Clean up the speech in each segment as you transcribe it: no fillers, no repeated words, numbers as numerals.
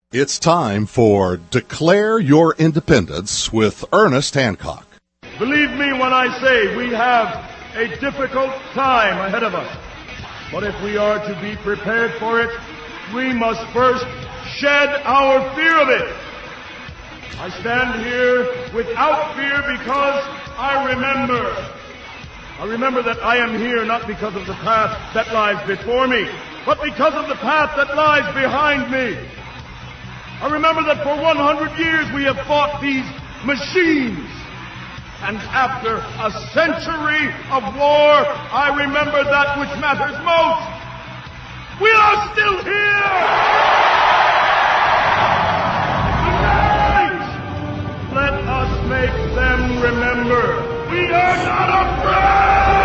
It's time for Declare Your Independence with Ernest Hancock. Believe me when I say we have a difficult time ahead of us. But if we are to be prepared for it, we must first shed our fear of it. I stand here without fear because I remember that I am here not because of the path that lies before me, but because of the path that lies behind me. I remember that for 100 years we have fought these machines. And after a century of war, I remember that which matters most. We are still here! Tonight, let us make them remember we are not afraid!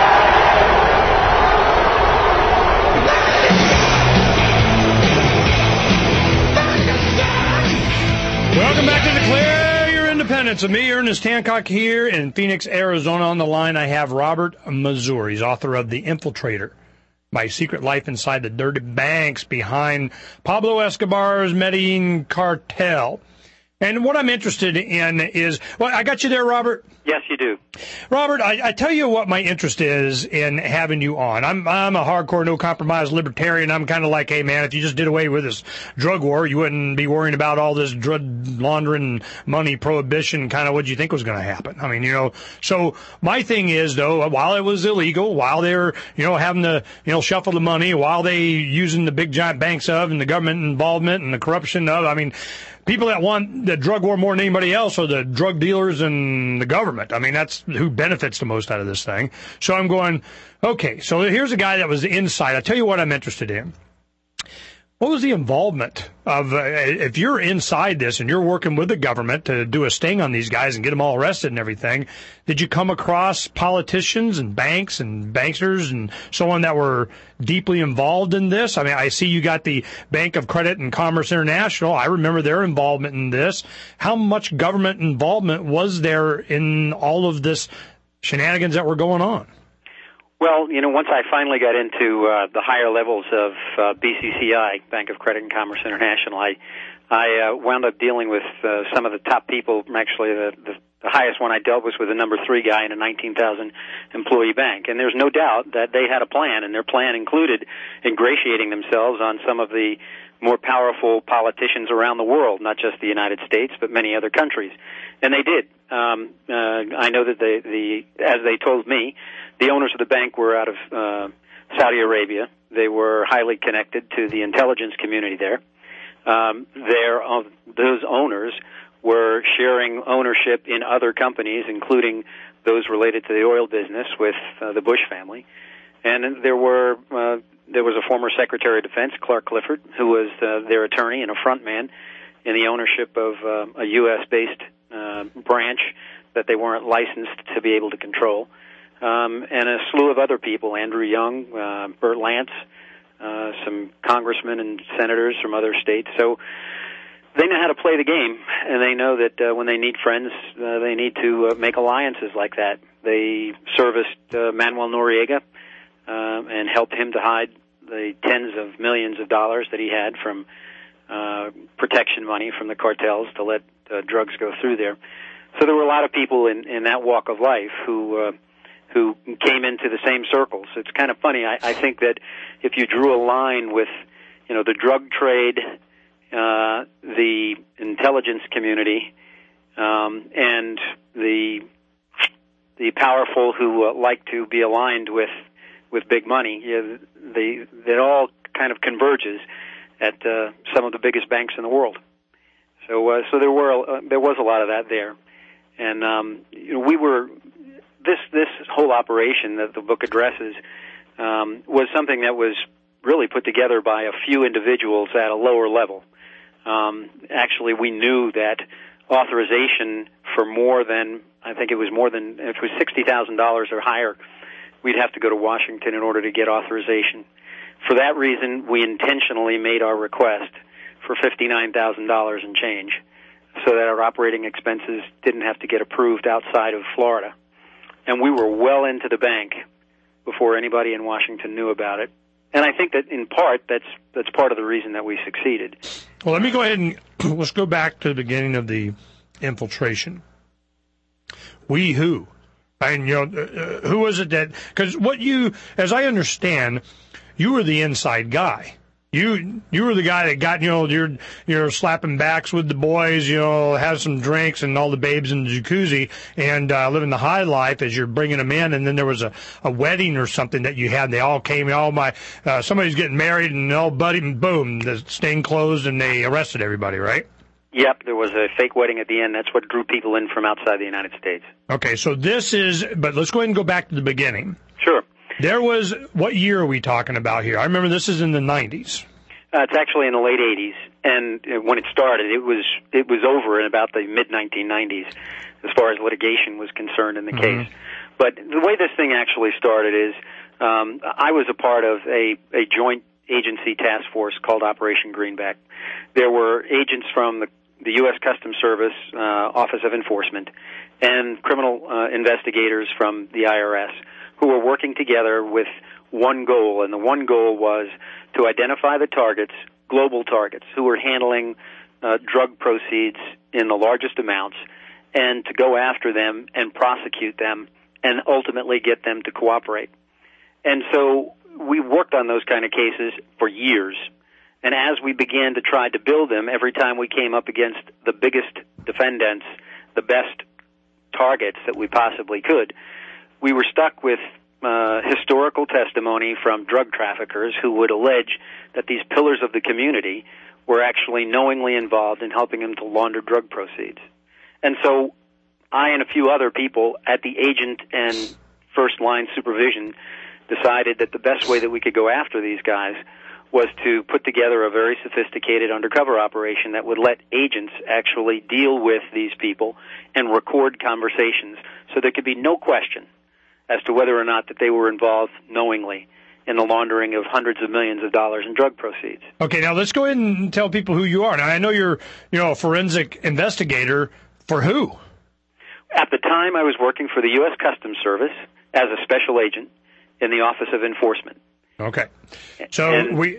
Welcome back to Declare Your Independence. Of me, Ernest Hancock, here in Phoenix, Arizona. On the line, I have Robert Mazur. He's author of The Infiltrator, My Secret Life Inside the Dirty Banks Behind Pablo Escobar's Medellin Cartel. And what I'm interested in is, well, I got you there, Robert? Yes, you do. Robert, I tell you what my interest is in having you on. I'm a hardcore, no-compromise libertarian. I'm kind of like, hey, man, if you just did away with this drug war, you wouldn't be worrying about all this drug laundering, money prohibition, kind of what you think was going to happen. I mean, so my thing is, though, while it was illegal, while they were, having to, shuffle the money, while they using the big giant banks of and the government involvement and the corruption of, I mean, people that want the drug war more than anybody else are the drug dealers and the government. I mean, that's who benefits the most out of this thing. So I'm going, okay, so here's a guy that was inside. I'll tell you what I'm interested in. What was the involvement of, if you're inside this and you're working with the government to do a sting on these guys and get them all arrested and everything, did you come across politicians and banks and bankers and so on that were deeply involved in this? I mean, I see you got the Bank of Credit and Commerce International. I remember their involvement in this. How much government involvement was there in all of this shenanigans that were going on? Well, once I finally got into the higher levels of BCCI, Bank of Credit and Commerce International, I wound up dealing with some of the top people. Actually, the highest one I dealt with the number 3 guy in a 19,000 employee bank. And there's no doubt that they had a plan, and their plan included ingratiating themselves on some of the more powerful politicians around the world, not just the United States, but many other countries. And they did. I know that as they told me, the owners of the bank were out of Saudi Arabia. They were highly connected to the intelligence community there. Those owners were sharing ownership in other companies, including those related to the oil business with the Bush family. And there was a former Secretary of Defense, Clark Clifford, who was their attorney and a front man in the ownership of a U.S.-based branch that they weren't licensed to be able to control. And a slew of other people, Andrew Young, Burt Lance, some congressmen and senators from other states. So they know how to play the game, and they know that when they need friends, they need to make alliances like that. They serviced Manuel Noriega and helped him to hide the tens of millions of dollars that he had from protection money from the cartels to let drugs go through there. So there were a lot of people in that walk of life who came into the same circles. It's kind of funny. I think that if you drew a line with, the drug trade, the intelligence community, and the powerful who like to be aligned with big money, it all kind of converges at some of the biggest banks in the world. So there was a lot of that there, and we were. This whole operation that the book addresses was something that was really put together by a few individuals at a lower level. Actually, we knew that authorization for it was $60,000 or higher, we'd have to go to Washington in order to get authorization. For that reason, we intentionally made our request for $59,000 and change, so that our operating expenses didn't have to get approved outside of Florida. And we were well into the bank before anybody in Washington knew about it. And I think that in part, that's part of the reason that we succeeded. Well, let me go ahead and let's go back to the beginning of the infiltration. We who? And, who was it that, because as I understand, you were the inside guy. You were the guy that got, you're slapping backs with the boys, have some drinks and all the babes in the jacuzzi and living the high life as you're bringing them in. And then there was a wedding or something that you had. They all came, somebody's getting married and all buddy, and boom, the sting closed and they arrested everybody, right? Yep, there was a fake wedding at the end. That's what drew people in from outside the United States. Okay, so but let's go ahead and go back to the beginning. Sure. There was, what year are we talking about here? I remember this is in the 90s. It's actually in the late 80s, and when it started, it was over in about the mid-1990s as far as litigation was concerned in the case. But the way this thing actually started is I was a part of a joint agency task force called Operation Greenback. There were agents from the U.S. Customs Service, Office of Enforcement, and criminal investigators from the IRS who were working together with one goal, and the one goal was to identify the targets, global targets, who were handling drug proceeds in the largest amounts, and to go after them and prosecute them and ultimately get them to cooperate. And so we worked on those kind of cases for years. And as we began to try to build them, every time we came up against the biggest defendants, the best targets that we possibly could, we were stuck with historical testimony from drug traffickers who would allege that these pillars of the community were actually knowingly involved in helping them to launder drug proceeds. And so I and a few other people at the agent and first-line supervision decided that the best way that we could go after these guys was to put together a very sophisticated undercover operation that would let agents actually deal with these people and record conversations so there could be no question as to whether or not that they were involved knowingly in the laundering of hundreds of millions of dollars in drug proceeds. Okay, now let's go ahead and tell people who you are. Now, I know you're, a forensic investigator for who? At the time, I was working for the U.S. Customs Service as a special agent in the Office of Enforcement. Okay. So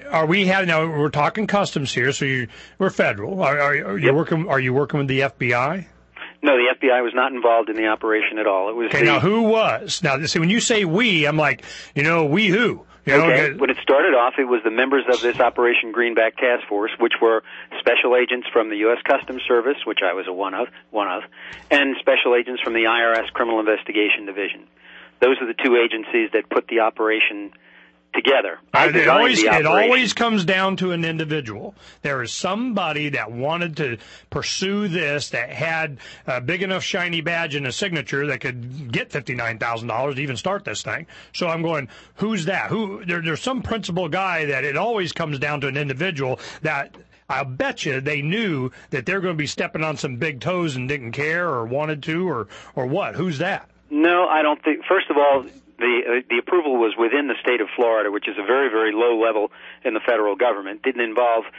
we're talking customs here, so we're federal. Are you working with the FBI? No, the FBI was not involved in the operation at all. It was now who was? Now, see, when you say we, I'm like, we who? When it started off, it was the members of this Operation Greenback Task Force, which were special agents from the U.S. Customs Service, which I was one of, and special agents from the IRS Criminal Investigation Division. Those are the two agencies that put the operation together. It always comes down to an individual. There is somebody that wanted to pursue this, that had a big enough shiny badge and a signature that could get $59,000 to even start this thing. So I'm going, who's that? There's some principal guy that it always comes down to an individual that I'll bet you they knew that they're going to be stepping on some big toes and didn't care or wanted to or what? Who's that? No, I don't think. First of all, the approval was within the state of Florida, which is a very, very low level in the federal government. It involved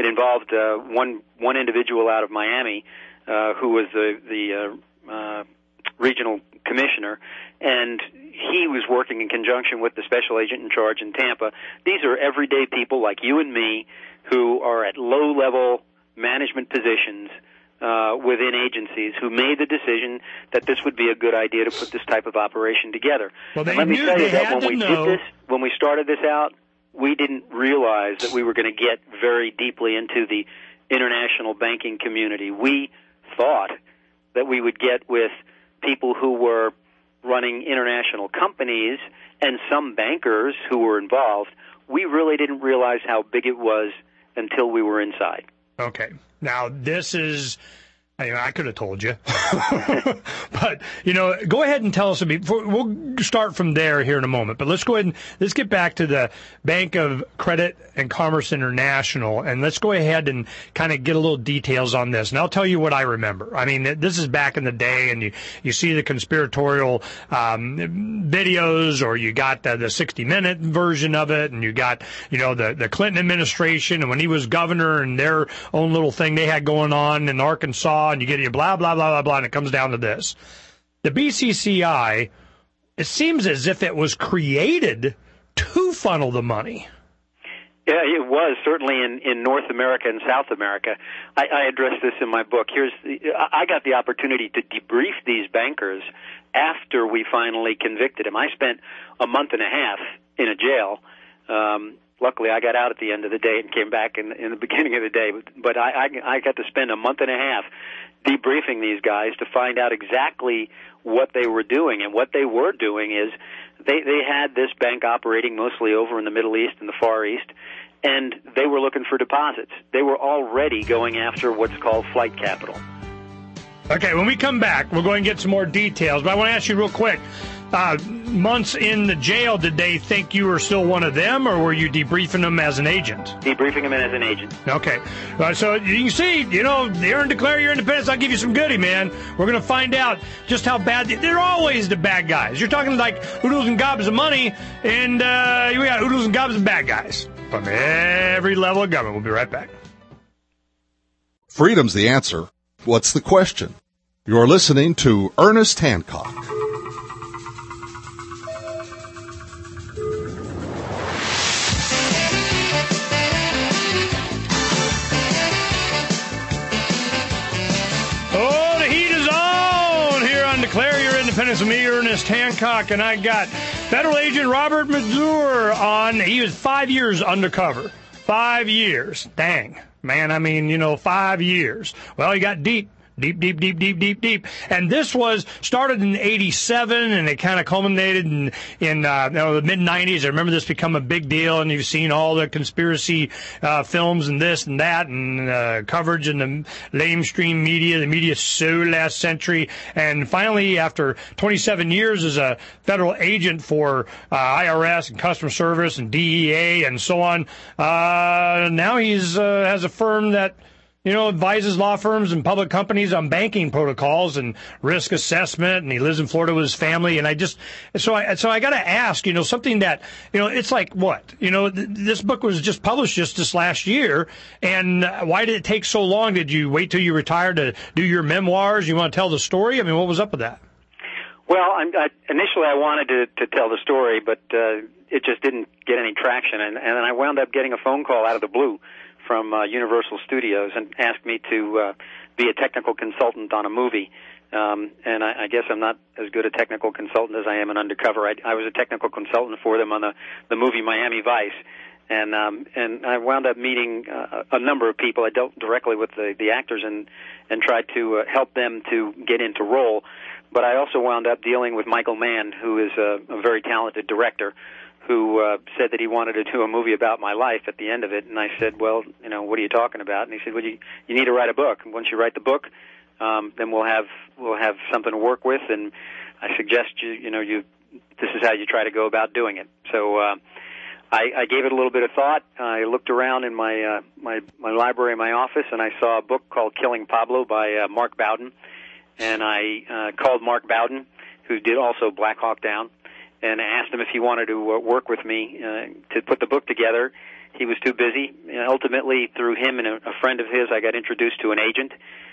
one individual out of Miami who was the regional commissioner, and he was working in conjunction with the special agent in charge in Tampa. These are everyday people like you and me who are at low-level management positions within agencies who made the decision that this would be a good idea to put this type of operation together. Well, let me tell you that when we started this out, we didn't realize that we were going to get very deeply into the international banking community. We thought that we would get with people who were running international companies and some bankers who were involved. We really didn't realize how big it was until we were inside. Okay. Now, this is, I could have told you. But, go ahead and tell us we'll start from there here in a moment. But let's go ahead and let's get back to the Bank of Credit and Commerce International, and let's go ahead and kind of get a little details on this. And I'll tell you what I remember. I mean, this is back in the day, and you see the conspiratorial videos, or you got the 60-minute version of it, and you got, the Clinton administration, and when he was governor and their own little thing they had going on in Arkansas, and you get your blah, blah, blah, blah, blah, and it comes down to this. The BCCI, it seems as if it was created to funnel the money. Yeah, it was certainly in North America and South America. I addressed this in my book. I got the opportunity to debrief these bankers after we finally convicted him. I spent a month and a half in a jail. Luckily, I got out at the end of the day and came back in the beginning of the day. But I got to spend a month and a half debriefing these guys to find out exactly what they were doing. And what they were doing is they had this bank operating mostly over in the Middle East and the Far East, and they were looking for deposits. They were already going after what's called flight capital. Okay, when we come back, we're going to get some more details, but I want to ask you real quick. Months in the jail, did they think you were still one of them, or were you debriefing them as an agent? Debriefing them as an agent. Okay. So you can see, the Earn Declare Your Independence, I'll give you some goodie, man. We're going to find out just how bad they're always the bad guys. You're talking like oodles and gobs of money, and we got oodles and gobs of bad guys from every level of government. We'll be right back. Freedom's the answer. What's the question? You're listening to Ernest Hancock. Oh, the heat is on here on Declare Your Independence with me, Ernest Hancock, and I got Federal Agent Robert Mazur on. He was 5 years undercover. 5 years. Dang. Man, 5 years. Well, he got deep. Deep. And this was started in 87, and it kind of culminated in the mid-90s. I remember this become a big deal, and you've seen all the conspiracy films and this and that, and coverage in the lamestream media. The media so last century. And finally, after 27 years as a federal agent for IRS and Customs Service and DEA and so on, now he's has a firm that advises law firms and public companies on banking protocols and risk assessment, and he lives in Florida with his family. And I got to ask, something that, it's like what? This book was just published just this last year, and why did it take so long? Did you wait till you retired to do your memoirs? You want to tell the story? What was up with that? Well, initially I wanted to tell the story, but it just didn't get any traction, and then I wound up getting a phone call out of the blue from Universal Studios and asked me to be a technical consultant on a movie. And I guess I'm not as good a technical consultant as I am an undercover. I was a technical consultant for them on the movie Miami Vice. And I wound up meeting a number of people. I dealt directly with the actors and tried to help them to get into role. But I also wound up dealing with Michael Mann, who is a very talented director, who said that he wanted to do a movie about my life at the end of it. And I said, well, what are you talking about? And he said, well, you need to write a book. And once you write the book, then we'll have something to work with. And I suggest this is how you try to go about doing it. So I gave it a little bit of thought. I looked around in my library in my office, and I saw a book called Killing Pablo by Mark Bowden. And I called Mark Bowden, who did also Black Hawk Down, and I asked him if he wanted to work with me to put the book together. He was too busy. Ultimately, through him and a friend of his, I got introduced to an agent.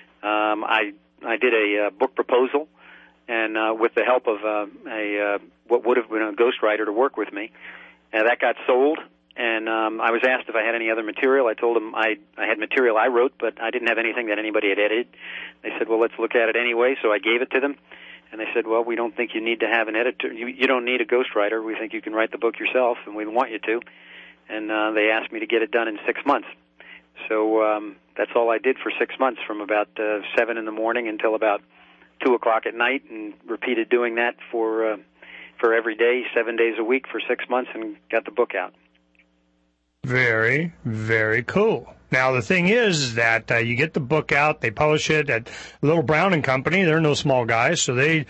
I did a book proposal, and with the help of what would have been a ghostwriter to work with me, that got sold. And I was asked if I had any other material. I told them I had material I wrote, but I didn't have anything that anybody had edited. They said, well, let's look at it anyway. So I gave it to them. And they said, well, we don't think you need to have an editor. You don't need a ghostwriter. We think you can write the book yourself, and we want you to. And they asked me to get it done in 6 months. So that's all I did for 6 months, from about 7 in the morning until about 2 o'clock at night, and repeated doing that for every day, 7 days a week for 6 months, and got the book out. Very, very cool. Now, the thing is that you get the book out, they publish it at Little Brown and Company. They're no small guys, so they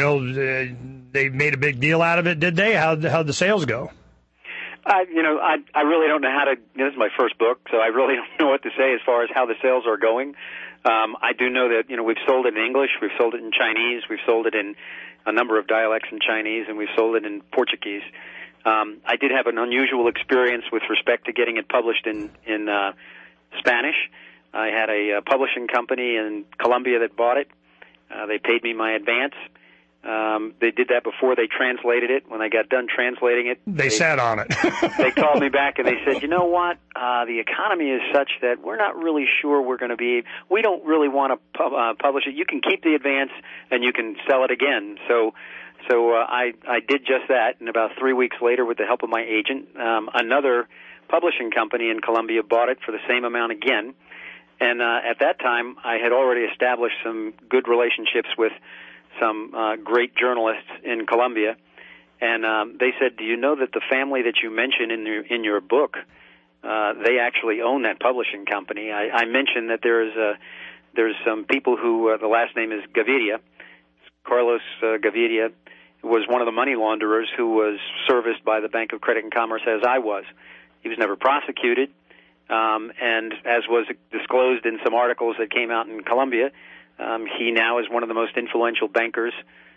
made a big deal out of it, did they? How'd the sales go? I really don't know how to. This is my first book, so I really don't know what to say as far as how the sales are going. I do know that we've sold it in English, we've sold it in Chinese, we've sold it in a number of dialects in Chinese, and we've sold it in Portuguese. I did have an unusual experience with respect to getting it published in Spanish. I had a publishing company in Colombia that bought it. They paid me my advance. They did that before they translated it. When they got done translating it, they sat on it. They called me back and they said, you know what? The economy is such that we're not really sure we're going to be. We don't really want to publish it. You can keep the advance and you can sell it again. So I did just that. And about 3 weeks later, with the help of my agent, another publishing company in Columbia bought it for the same amount again. And at that time, I had already established some good relationships with some great journalists in Columbia, and they said, "Do you know that the family that you mention in your book, they actually own that publishing company?" I mentioned that there's some people who the last name is Gaviria. Carlos Gaviria was one of the money launderers who was serviced by the Bank of Credit and Commerce as I was. He was never prosecuted, and as was disclosed in some articles that came out in Columbia, he now is one of the most influential bankers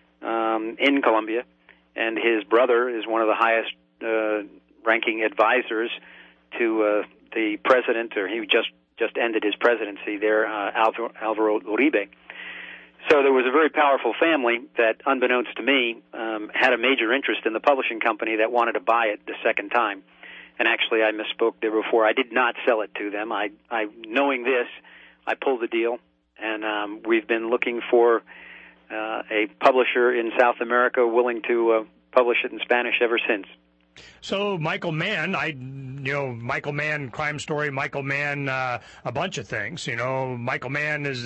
in Colombia, and his brother is one of the highest ranking advisors to the president, or he just ended his presidency there, Alvaro Uribe. So there was a very powerful family that, unbeknownst to me, had a major interest in the publishing company that wanted to buy it the second time. And actually, I misspoke there before. I did not sell it to them. I knowing this, I pulled the deal. And we've been looking for a publisher in South America willing to publish it in Spanish ever since. So Michael Mann, Michael Mann crime story, Michael Mann a bunch of things. Michael Mann is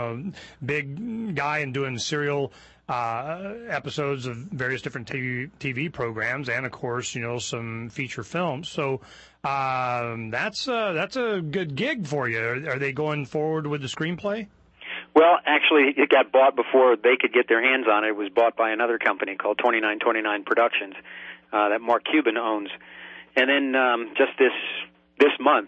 big guy and doing serial episodes of various different TV programs, and of course some feature films. So that's a good gig for you. Are they going forward with the screenplay? Well, actually, it got bought before they could get their hands on it. It was bought by another company called 2929 Productions that Mark Cuban owns. And then just this month,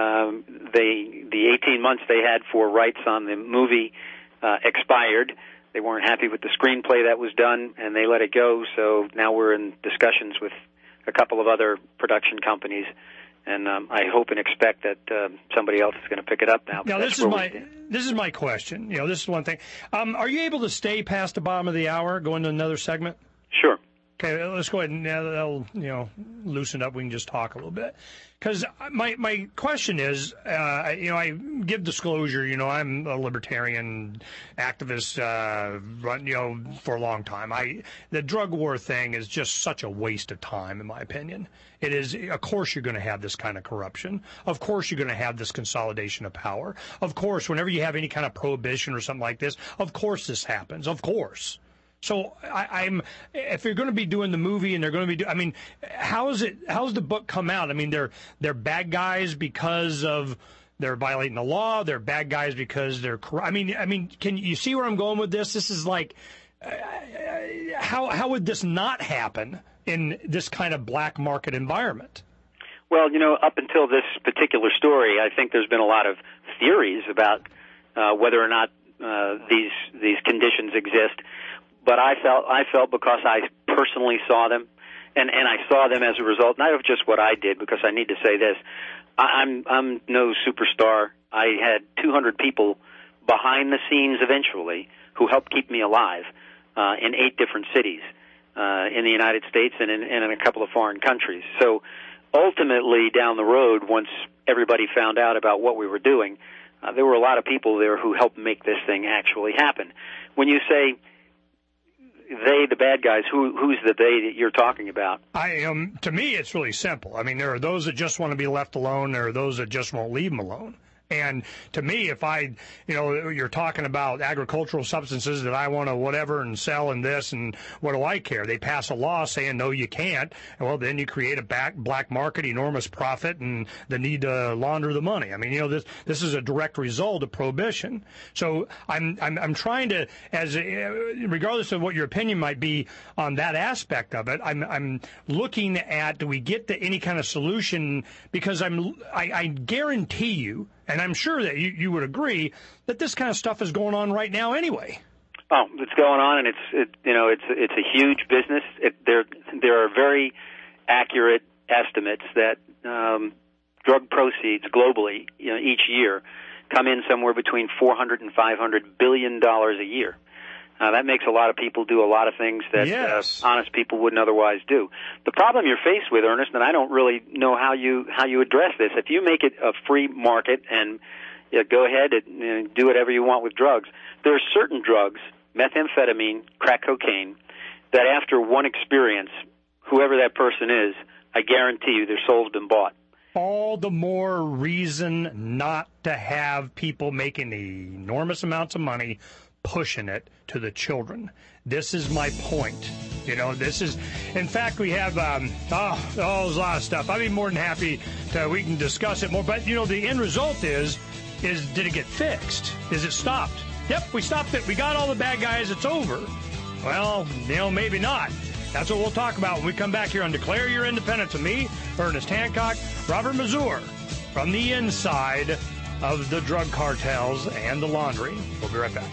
the 18 months they had for rights on the movie expired. They weren't happy with the screenplay that was done, and they let it go. So now we're in discussions with a couple of other production companies. And I hope and expect that somebody else is going to pick it up now. Now, this is my question. This is one thing. Are you able to stay past the bottom of the hour, go into another segment? Sure. Okay, let's go ahead and that'll loosen up. We can just talk a little bit. Because my question is, I give disclosure. I'm a libertarian activist, for a long time. The drug war thing is just such a waste of time, in my opinion. It is. Of course, you're going to have this kind of corruption. Of course, you're going to have this consolidation of power. Of course, whenever you have any kind of prohibition or something like this, of course this happens. Of course. So if you're going to be doing the movie and they're going to be how's the book come out? I mean, they're bad guys because of they're violating the law. They're bad guys because they're corrupt. I mean, can you see where I'm going with this? This is like, how would this not happen in this kind of black market environment? Well, up until this particular story, I think there's been a lot of theories about whether or not these conditions exist. But I felt because I personally saw them, and I saw them as a result, not of just what I did, because I need to say this. I'm no superstar. I had 200 people behind the scenes eventually who helped keep me alive in 8 different cities in the United States and in a couple of foreign countries. So ultimately, down the road, once everybody found out about what we were doing, there were a lot of people there who helped make this thing actually happen. When you say they, the bad guys, who's the they that you're talking about? To me, it's really simple. I mean, there are those that just want to be left alone. There are those that just won't leave them alone. And to me, if you're talking about agricultural substances that I want to whatever and sell and this, and what do I care? They pass a law saying, no, you can't. Well, then you create a black market, enormous profit, and the need to launder the money. I mean, this is a direct result of prohibition. So I'm trying to, regardless of what your opinion might be on that aspect of it, I'm looking at, do we get to any kind of solution? Because I guarantee you, and I'm sure that you would agree that this kind of stuff is going on right now anyway. Oh, it's going on, and it's a huge business. There are very accurate estimates that drug proceeds globally, each year, come in somewhere between $400 and $500 billion a year. That makes a lot of people do a lot of things that honest people wouldn't otherwise do. The problem you're faced with, Ernest, and I don't really know how you address this. If you make it a free market and go ahead and do whatever you want with drugs, there are certain drugs, methamphetamine, crack cocaine, that after one experience, whoever that person is, I guarantee you their soul's been bought. All the more reason not to have people making enormous amounts of money pushing it to the children. This is my point. This is, in fact, we have, there's a lot of stuff. I'd be more than happy we can discuss it more. But, the end result is did it get fixed? Is it stopped? Yep, we stopped it. We got all the bad guys. It's over. Well, maybe not. That's what we'll talk about when we come back here on Declare Your Independence with me, Ernest Hancock, Robert Mazur, from the inside of the drug cartels and the laundry. We'll be right back.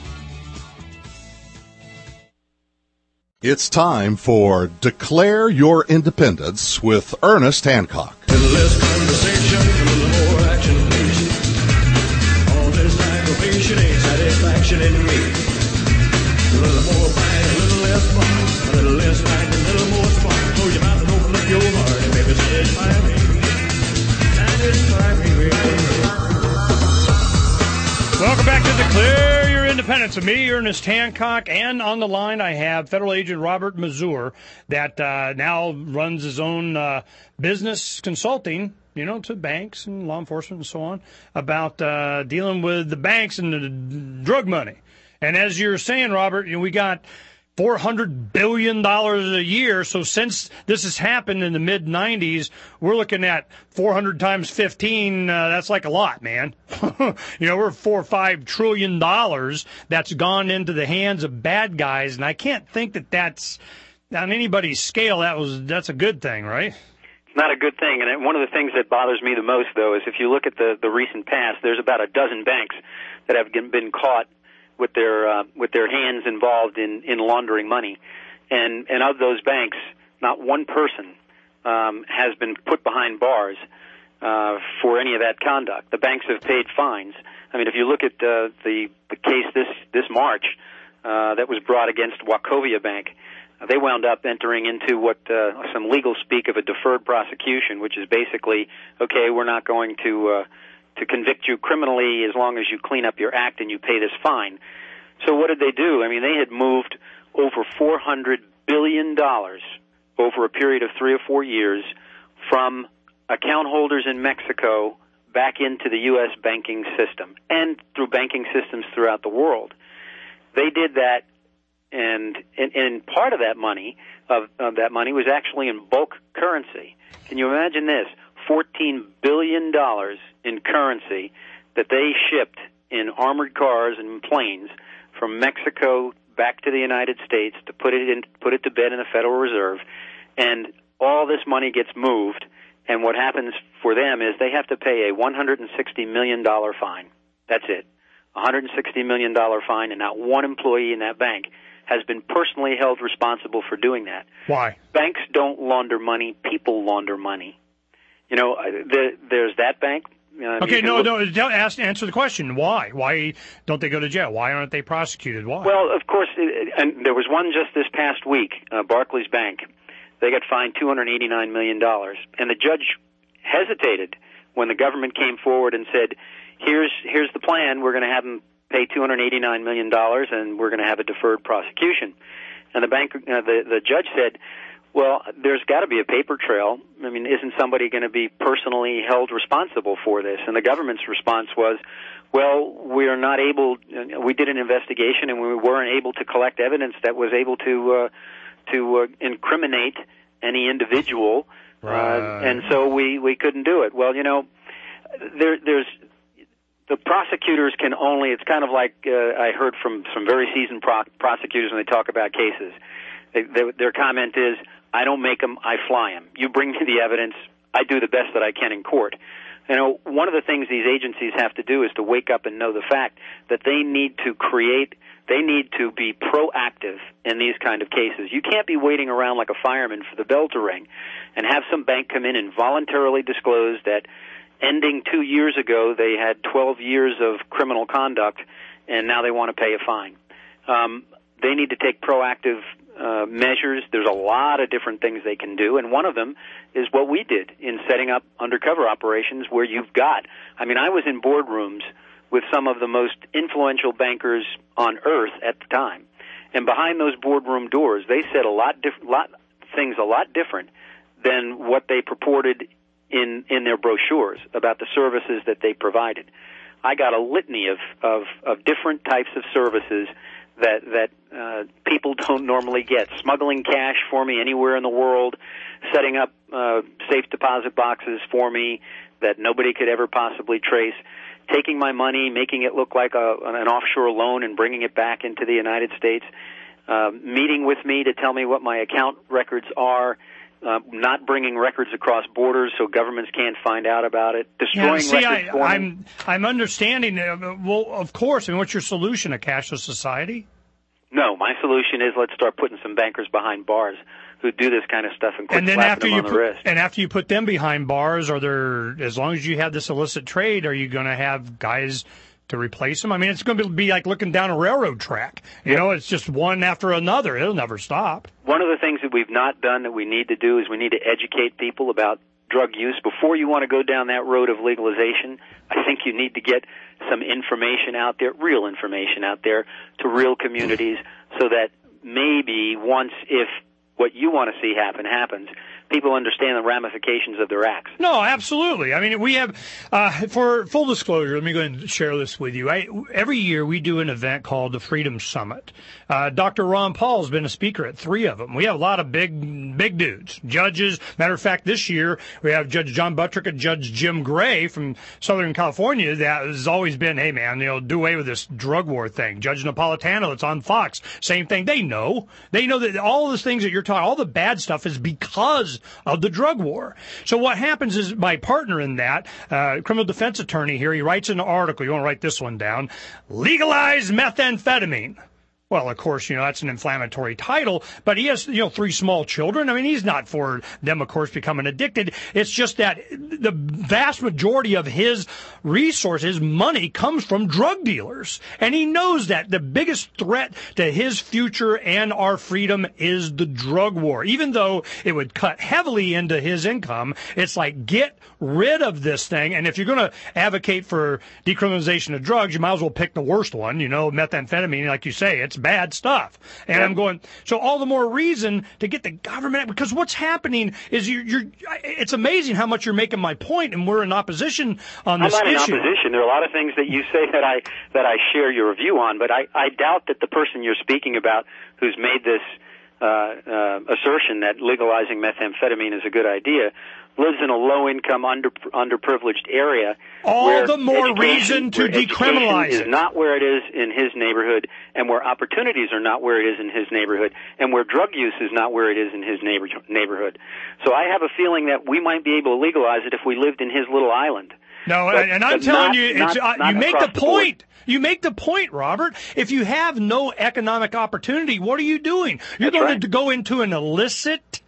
It's time for Declare Your Independence with Ernest Hancock. A little less conversation, a little more action, please. All this aggravation ain't satisfaction in me. A little more bite, a little less fun. A little less bite, a little more spark. Close your mouth and open up your heart, and baby, satisfy me. Satisfy me, baby. Welcome back to Declare Your Independence with me, Ernest Hancock, and on the line I have Federal Agent Robert Mazur that now runs his own business consulting, to banks and law enforcement and so on, about dealing with the banks and the drug money. And as you're saying, Robert, we got $400 billion a year. So since this has happened in the mid-'90s, we're looking at 400 times 15. That's like a lot, man. We're $4 or $5 trillion that's gone into the hands of bad guys. And I can't think that that's on anybody's scale. That's a good thing, right? It's not a good thing. And one of the things that bothers me the most, though, is if you look at the recent past, there's about a dozen banks that have been caught with their hands involved in laundering money, and of those banks, not one person has been put behind bars for any of that conduct. The banks have paid fines. I mean, if you look at the case this March that was brought against Wachovia Bank, they wound up entering into what some legal speak of a deferred prosecution, which is basically, okay, we're not going to convict you criminally as long as you clean up your act and you pay this fine. So what did they do? I mean, they had moved over $400 billion over a period of 3 or 4 years from account holders in Mexico back into the U.S. banking system and through banking systems throughout the world. They did that, and part of that money was actually in bulk currency. Can you imagine this? $14 billion in currency that they shipped in armored cars and planes from Mexico back to the United States to put it to bed in the Federal Reserve, and all this money gets moved, and what happens for them is they have to pay a $160 million fine. That's it. $160 million fine, and not one employee in that bank has been personally held responsible for doing that. Why? Banks don't launder money. People launder money. There's that bank. Okay, answer the question. Why? Why don't they go to jail? Why aren't they prosecuted? Why? Well, of course, and there was one just this past week, Barclays Bank. They got fined $289 million, and the judge hesitated when the government came forward and said, here's the plan. We're going to have them pay $289 million, and we're going to have a deferred prosecution. And the judge said, well, there's got to be a paper trail. I mean, isn't somebody going to be personally held responsible for this? And the government's response was, well, we did an investigation and we weren't able to collect evidence that was able to incriminate any individual, right. And so we couldn't do it. Well, there's the prosecutors can only. It's kind of like I heard from some very seasoned prosecutors when they talk about cases. Their comment is, I don't make them, I fly them. You bring me the evidence, I do the best that I can in court. One of the things these agencies have to do is to wake up and know the fact that they need to be proactive in these kind of cases. You can't be waiting around like a fireman for the bell to ring and have some bank come in and voluntarily disclose that ending 2 years ago they had 12 years of criminal conduct and now they want to pay a fine. They need to take proactive measures. There's a lot of different things they can do, and one of them is what we did in setting up undercover operations where you've got, I mean, I was in boardrooms with some of the most influential bankers on earth at the time, and behind those boardroom doors, they said things a lot different than what they purported in their brochures about the services that they provided. I got a litany of different types of services that people don't normally get. Smuggling cash for me anywhere in the world, setting up safe deposit boxes for me that nobody could ever possibly trace, taking my money, making it look like an offshore loan and bringing it back into the United States, meeting with me to tell me what my account records are, not bringing records across borders so governments can't find out about it, destroying records for me. I'm understanding. Well, of course. I mean, what's your solution? A cashless society? No, my solution is let's start putting some bankers behind bars who do this kind of stuff and quit slapping them on the wrist. And after you put them behind bars, as long as you have this illicit trade, are you going to have guys to replace them? I mean, it's going to be like looking down a railroad track. You know, it's just one after another. It'll never stop. One of the things that we've not done that we need to do is we need to educate people about drug use. Before you want to go down that road of legalization, I think you need to get some information out there, real information out there, to real communities so that maybe once, if what you want to see happens, people understand the ramifications of their acts. No, absolutely. I mean, we have, for full disclosure, let me go ahead and share this with you. Every year we do an event called the Freedom Summit. Dr. Ron Paul has been a speaker at 3 of them. We have a lot of big dudes, judges. Matter of fact, this year we have Judge John Buttrick and Judge Jim Gray from Southern California that has always been, hey, man, do away with this drug war thing. Judge Napolitano, that's on Fox, same thing. They know that all of those things that you're talking, all the bad stuff is because of the drug war. So what happens is my partner in that, criminal defense attorney here, he writes an article. You want to write this one down. Legalize methamphetamine. Well, of course, that's an inflammatory title, but he has, 3 small children. I mean, he's not for them, of course, becoming addicted. It's just that the vast majority of his resources, money, comes from drug dealers. And he knows that the biggest threat to his future and our freedom is the drug war. Even though it would cut heavily into his income, it's like, get rid of this thing. And if you're going to advocate for decriminalization of drugs, you might as well pick the worst one, methamphetamine, like you say. It's bad stuff. And I'm going, so all the more reason to get the government, because what's happening is it's amazing how much you're making my point, and we're in opposition on this issue. I'm not in opposition. There are a lot of things that you say that I share your view on, but I doubt that the person you're speaking about who's made this assertion that legalizing methamphetamine is a good idea lives in a low-income, underprivileged area. All the more reason to decriminalize it. Is not where it is in his neighborhood, and where opportunities are not where it is in his neighborhood, and where drug use is not where it is in his neighborhood. So I have a feeling that we might be able to legalize it if we lived in his little island. No, and I'm telling you, you make the point. You make the point, Robert. If you have no economic opportunity, what are you doing? You're going to go into an illicit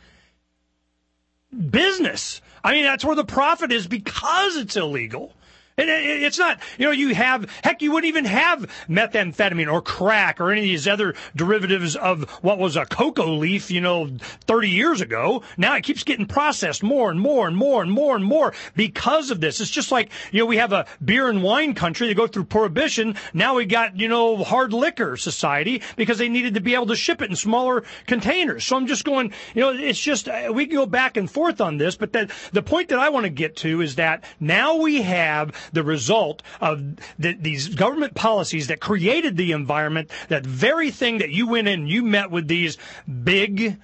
business. I mean, that's where the profit is because it's illegal. And it's not, you wouldn't even have methamphetamine or crack or any of these other derivatives of what was a cocoa leaf, 30 years ago. Now it keeps getting processed more and more and more and more and more because of this. It's just like, we have a beer and wine country. They go through prohibition. Now we got, hard liquor society because they needed to be able to ship it in smaller containers. So I'm just going, it's just, we can go back and forth on this, but the point that I want to get to is that now we have the result of these government policies that created the environment, that very thing that you went in and you met with these big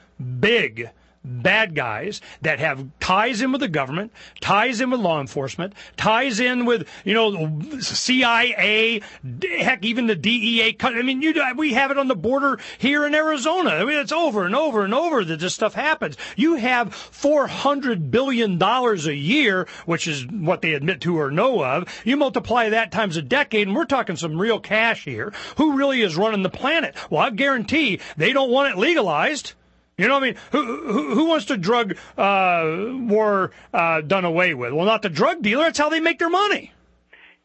bad guys that have ties in with the government, ties in with law enforcement, ties in with, CIA, heck, even the DEA. I mean, we have it on the border here in Arizona. I mean, it's over and over and over that this stuff happens. You have $400 billion a year, which is what they admit to or know of. You multiply that times a decade, and we're talking some real cash here. Who really is running the planet? Well, I guarantee they don't want it legalized. You know what I mean? Who wants the drug war done away with? Well, not the drug dealer. That's how they make their money.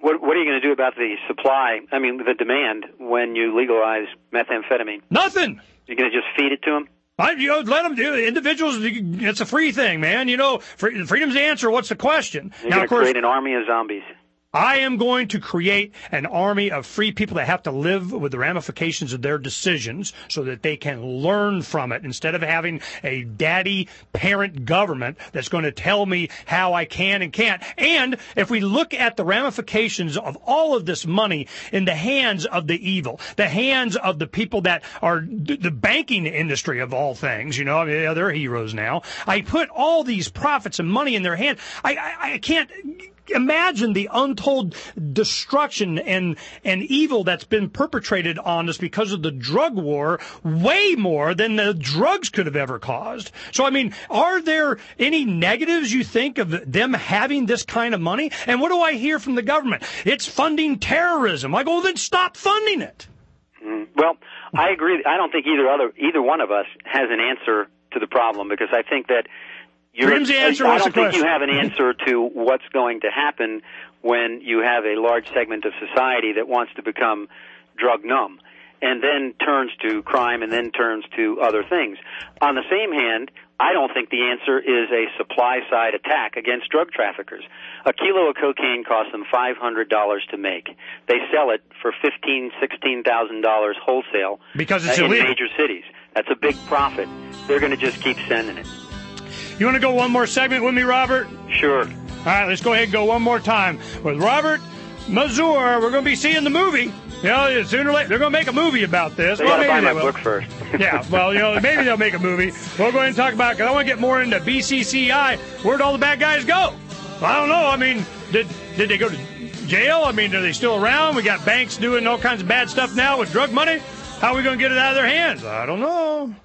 What are you going to do about the supply, the demand, when you legalize methamphetamine? Nothing. You're going to just feed it to them? Let them do it. Individuals, it's a free thing, man. Freedom's the answer. What's the question? You're going to create an army of zombies. I am going to create an army of free people that have to live with the ramifications of their decisions so that they can learn from it instead of having a daddy parent government that's going to tell me how I can and can't. And if we look at the ramifications of all of this money in the hands of the evil, the hands of the people that are the banking industry of all things, they're heroes now. I put all these profits and money in their hand. I can't imagine the untold destruction and evil that's been perpetrated on us because of the drug war, way more than the drugs could have ever caused. So, are there any negatives, you think, of them having this kind of money? And what do I hear from the government? It's funding terrorism. I go, then stop funding it. Well, I agree. I don't think either one of us has an answer to the problem, because I think that Freedom's the answer. I don't think you have an answer to what's going to happen when you have a large segment of society that wants to become drug numb and then turns to crime and then turns to other things. On the same hand, I don't think the answer is a supply-side attack against drug traffickers. A kilo of cocaine costs them $500 to make. They sell it for $15,000, $16,000 wholesale because it's in illegal. Major cities. That's a big profit. They're going to just keep sending it. You want to go one more segment with me, Robert? Sure. All right, let's go ahead and go one more time with Robert Mazur. We're going to be seeing the movie. Sooner or later, they're going to make a movie about this. They got to buy my book first. Yeah, maybe they'll make a movie. We'll go ahead and talk about it, because I want to get more into BCCI. Where'd all the bad guys go? I don't know. Did they go to jail? Are they still around? We got banks doing all kinds of bad stuff now with drug money. How are we going to get it out of their hands? I don't know.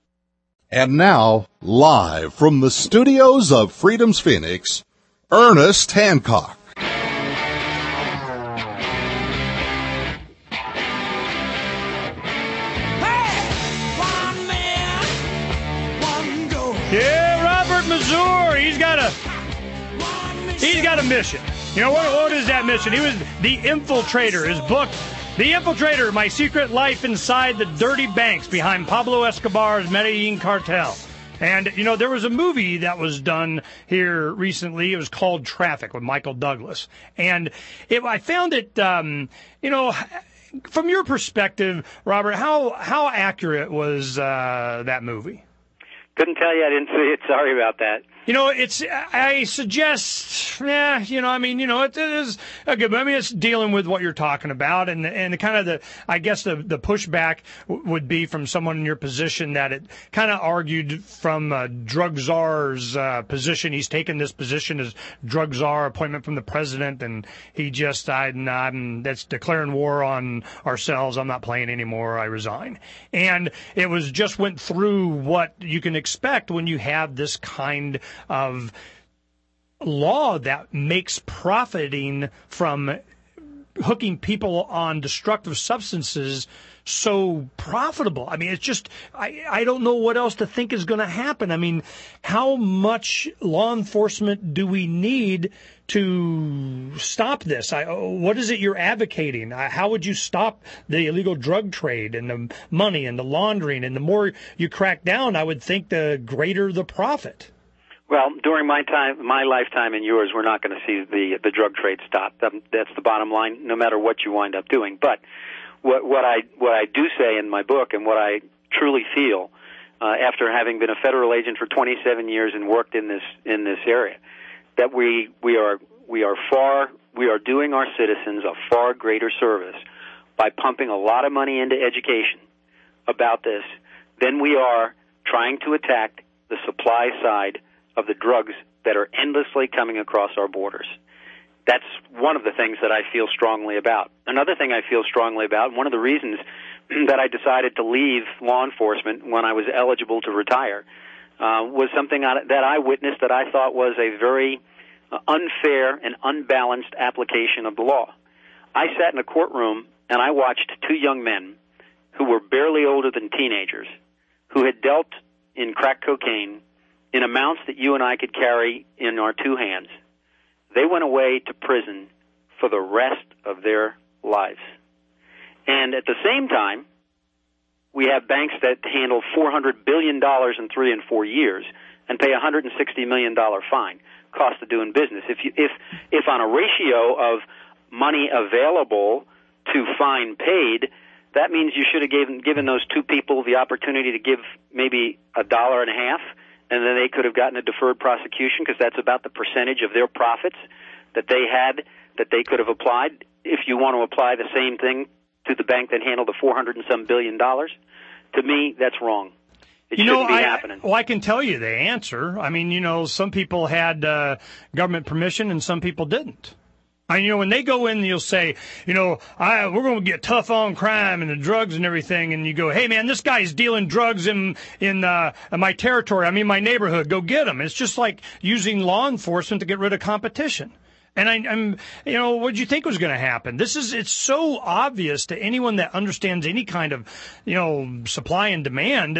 And now, live from the studios of Freedom's Phoenix, Ernest Hancock. Yeah, Robert Mazur, he's got a mission. What is that mission? He was the infiltrator. His book, The Infiltrator, My Secret Life Inside the Dirty Banks Behind Pablo Escobar's Medellin Cartel. And, there was a movie that was done here recently. It was called Traffic with Michael Douglas. And I found it, from your perspective, Robert, how accurate was that movie? Couldn't tell you. I didn't see it. Sorry about that. I suggest, it is a good, it's dealing with what you're talking about, and the kind of the pushback would be from someone in your position that it kind of argued from drug czar's position. He's taken this position as drug czar, appointment from the president, and he just, that's declaring war on ourselves. I'm not playing anymore. I resign. And it was just went through what you can expect when you have this kind of law that makes profiting from hooking people on destructive substances so profitable. It's just, I don't know what else to think is going to happen. How much law enforcement do we need to stop this? What is it you're advocating? How would you stop the illegal drug trade and the money and the laundering? And the more you crack down, I would think the greater the profit. Well, during my lifetime and yours, we're not going to see the drug trade stop. That's the bottom line, no matter what you wind up doing. But what I do say in my book, and what I truly feel after having been a federal agent for 27 years and worked in this area, that we are doing our citizens a far greater service by pumping a lot of money into education about this than we are trying to attack the supply side of the drugs that are endlessly coming across our borders. That's one of the things that I feel strongly about. Another thing I feel strongly about, and one of the reasons that I decided to leave law enforcement when I was eligible to retire, was something that I witnessed that I thought was a very unfair and unbalanced application of the law. I sat in a courtroom and I watched two young men who were barely older than teenagers, who had dealt in crack cocaine in amounts that you and I could carry in our two hands. They went away to prison for the rest of their lives. And at the same time, we have banks that handle $400 billion in 3 and 4 years and pay a $160 million fine, cost of doing business. If on a ratio of money available to fine paid, that means you should have given those two people the opportunity to give maybe $1.50, and then they could have gotten a deferred prosecution because that's about the percentage of their profits that they had that they could have applied. If you want to apply the same thing to the bank that handled the $400 and some billion, to me, that's wrong. It shouldn't be happening. Well, I can tell you the answer. I mean, some people had government permission and some people didn't. I mean, when they go in, you'll say, we're going to get tough on crime and the drugs and everything. And you go, hey, man, this guy's dealing drugs in my territory. My neighborhood. Go get him. It's just like using law enforcement to get rid of competition. And what did you think was going to happen? It's so obvious to anyone that understands any kind of, supply and demand.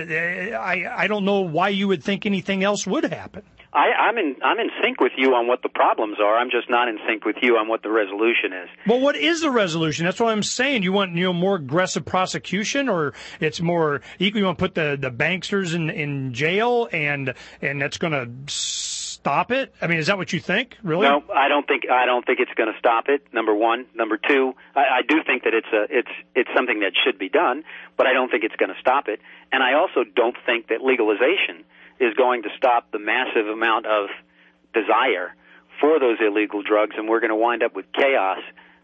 I don't know why you would think anything else would happen. I'm in sync with you on what the problems are. I'm just not in sync with you on what the resolution is. Well, what is the resolution? That's what I'm saying. You want more aggressive prosecution, or it's more equal? You want to put the banksters in jail, and that's going to stop it? I mean, is that what you think? Really? No, I don't think it's going to stop it. Number one. Number two, I do think that it's something that should be done, but I don't think it's going to stop it. And I also don't think that legalization is going to stop the massive amount of desire for those illegal drugs, and we're going to wind up with chaos.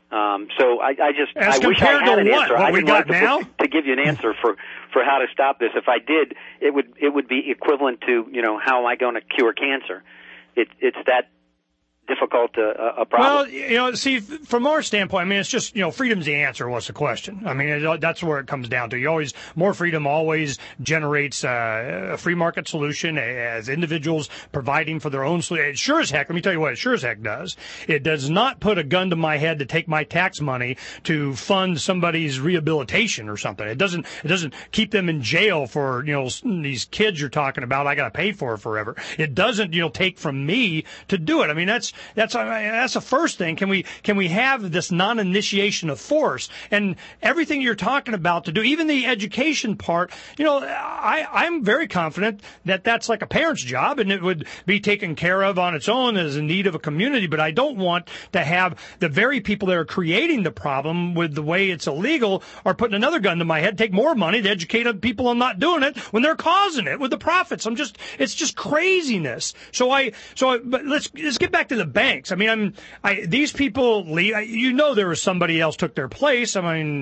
So I wish I had an answer. What we got now? To give you an answer for how to stop this. If I did, it would be equivalent to, how am I going to cure cancer? It's that difficult a problem. Well, see, from our standpoint, it's just, freedom's the answer. What's the question? That's where it comes down to. More freedom always generates a free market solution as individuals providing for their own solution. It sure as heck, let me tell you what it sure as heck does. It does not put a gun to my head to take my tax money to fund somebody's rehabilitation or something. It doesn't keep them in jail for, these kids you're talking about I got to pay for forever. It doesn't, take from me to do it. That's the first thing. Can we have this non-initiation of force and everything you're talking about to do, even the education part? I'm very confident that that's like a parent's job and it would be taken care of on its own as a need of a community. But I don't want to have the very people that are creating the problem with the way it's illegal are putting another gun to my head, take more money to educate other people on not doing it when they're causing it with the profits. It's just craziness. But let's get back to the banks. These people leave. There was somebody else took their place.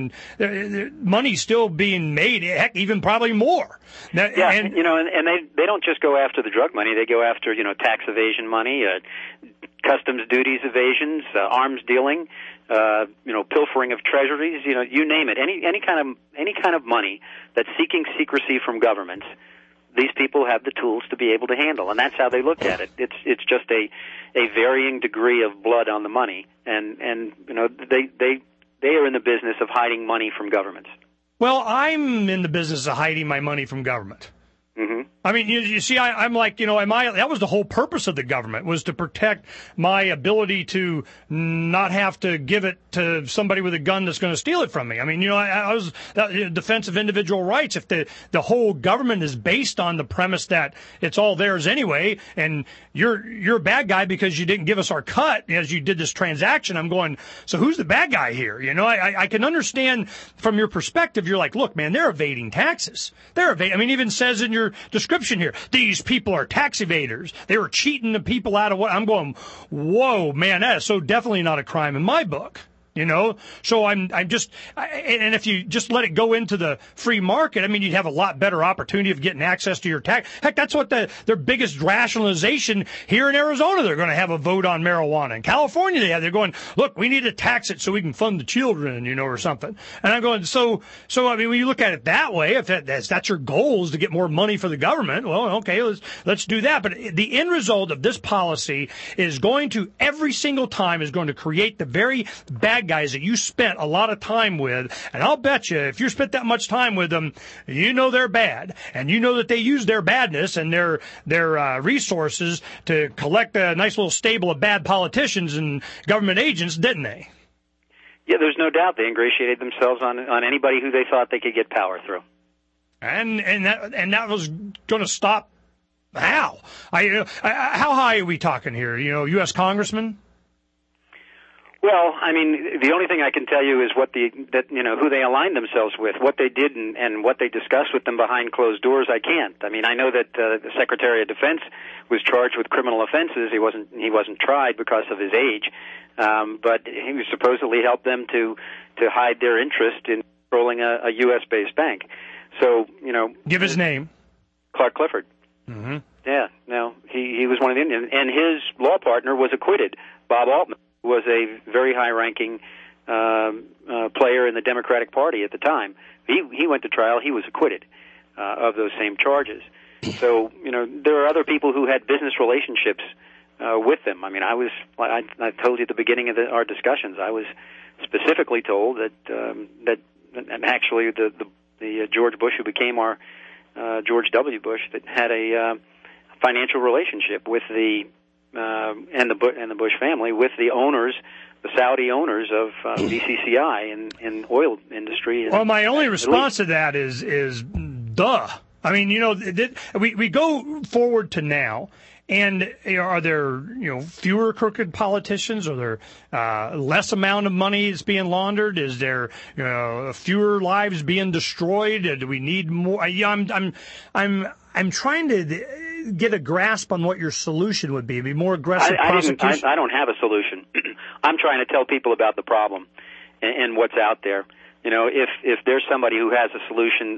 Money's still being made. Heck, even probably more. And they don't just go after the drug money. They go after tax evasion money, customs duties evasions, arms dealing, pilfering of treasuries. You name it. Any kind of money that's seeking secrecy from governments. These people have the tools to be able to handle, and that's how they look at it. It's just a varying degree of blood on the money, and they are in the business of hiding money from governments. Well, I'm in the business of hiding my money from government. Mm-hmm. You see, I'm like, that was the whole purpose of the government, was to protect my ability to not have to give it to somebody with a gun that's going to steal it from me. I was defense of individual rights. If the whole government is based on the premise that it's all theirs anyway, and you're a bad guy because you didn't give us our cut as you did this transaction, I'm going, so who's the bad guy here? I can understand from your perspective. You're like, look, man, they're evading taxes. Even says in your description here, these people are tax evaders. They were cheating the people out of what I'm going, whoa, man, that is so definitely not a crime in my book. So and if you just let it go into the free market, you'd have a lot better opportunity of getting access to your tax. Heck, that's what their biggest rationalization here in Arizona. They're going to have a vote on marijuana. In California, they're going, look, we need to tax it so we can fund the children, or something. And I'm going, so when you look at it that way, if that's your goal is to get more money for the government, well, okay, let's do that. But the end result of this policy is going to every single time is going to create the very bad guys that you spent a lot of time with, and I'll bet you if you spent that much time with them, they're bad, and that they use their badness and their resources to collect a nice little stable of bad politicians and government agents, didn't they? Yeah, there's no doubt they ingratiated themselves on anybody who they thought they could get power through. And that was going to stop. How? How high are we talking here? U.S. congressman? Well, I mean, the only thing I can tell you is who they aligned themselves with, what they did, and what they discussed with them behind closed doors. I can't. I mean, I know that the Secretary of Defense was charged with criminal offenses. He wasn't tried because of his age, but he was supposedly helped them to hide their interest in controlling a U.S.-based bank. So, give his name. Clark Clifford. Mm-hmm. Yeah, no, he was one of the Indians, and his law partner was acquitted. Bob Altman was a very high-ranking player in the Democratic Party at the time. He went to trial. He was acquitted of those same charges. So, there are other people who had business relationships with them. I mean, I told you at the beginning of our discussions, I was specifically told that actually the George Bush who became our George W. Bush that had a financial relationship with the Bush family with the owners, the Saudi owners of BCCI and oil industry. Well, my only response to that is duh. I mean, we go forward to now, and are there fewer crooked politicians? Are there less amount of money that's being laundered? Is there fewer lives being destroyed? Do we need more? I'm trying to get a grasp on what your solution would be. Be more aggressive prosecution. I don't have a solution. I'm trying to tell people about the problem and what's out there. If there's somebody who has a solution,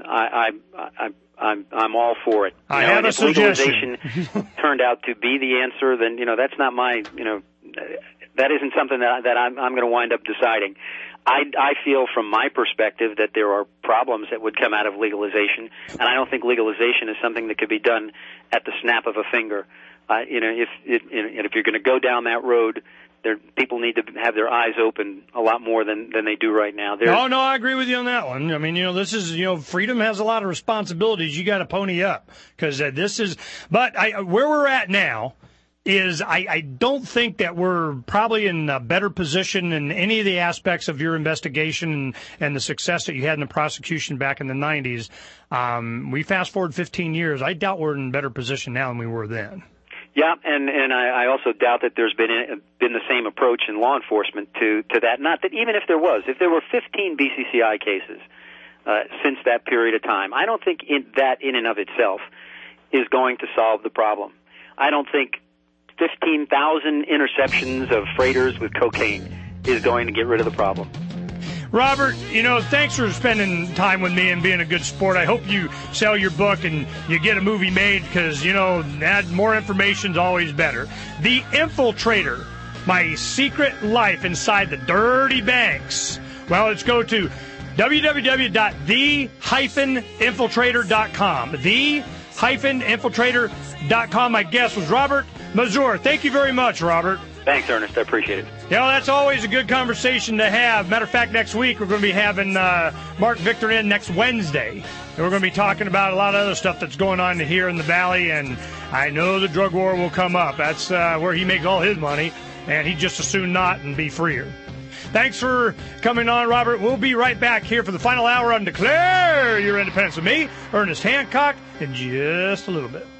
I'm all for it. I have a suggestion. If legalization turned out to be the answer, then that's not my that isn't something that I'm going to wind up deciding. I feel from my perspective that there are problems that would come out of legalization, and I don't think legalization is something that could be done at the snap of a finger. If you're going to go down that road, people need to have their eyes open a lot more than they do right now. No, I agree with you on that one. I mean, this is, freedom has a lot of responsibilities. You got to pony up because this is, but where we're at now is I don't think that we're probably in a better position in any of the aspects of your investigation and the success that you had in the prosecution back in the 90s. We fast forward 15 years. I doubt we're in a better position now than we were then. Yeah, and I also doubt that there's been the same approach in law enforcement to that. Not that even if there were 15 BCCI cases since that period of time, I don't think that in and of itself is going to solve the problem. I don't think 15,000 interceptions of freighters with cocaine is going to get rid of the problem. Robert, thanks for spending time with me and being a good sport. I hope you sell your book and you get a movie made because, more information is always better. The Infiltrator, My Secret Life Inside the Dirty Banks. Well, let's go to www.the-infiltrator.com. The-infiltrator.com. My guest was Robert Mazur. Thank you very much, Robert. Thanks, Ernest. I appreciate it. That's always a good conversation to have. Matter of fact, next week we're going to be having Mark Victor in next Wednesday. And we're going to be talking about a lot of other stuff that's going on here in the Valley. And I know the drug war will come up. That's where he makes all his money. And he'd just as soon not and be freer. Thanks for coming on, Robert. We'll be right back here for the final hour on Declare Your Independence with me, Ernest Hancock, in just a little bit.